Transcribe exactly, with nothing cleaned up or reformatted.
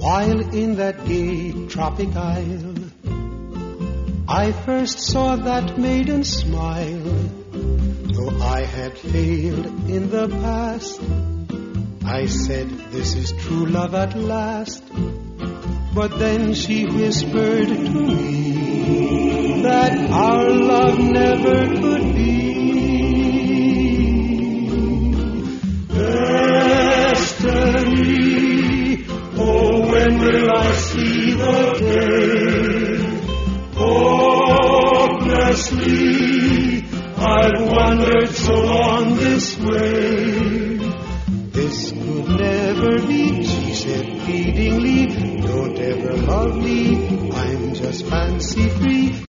While in that gay tropic isle, I first saw that maiden smile. Though I had failed in the past, I said, this is true love at last. But then she whispered to me that our love never could be. Destiny, oh, when will I see the day? Hopelessly, I've wandered so long this way. This could never be, she said pleadingly. Don't ever love me, I'm just fancy free.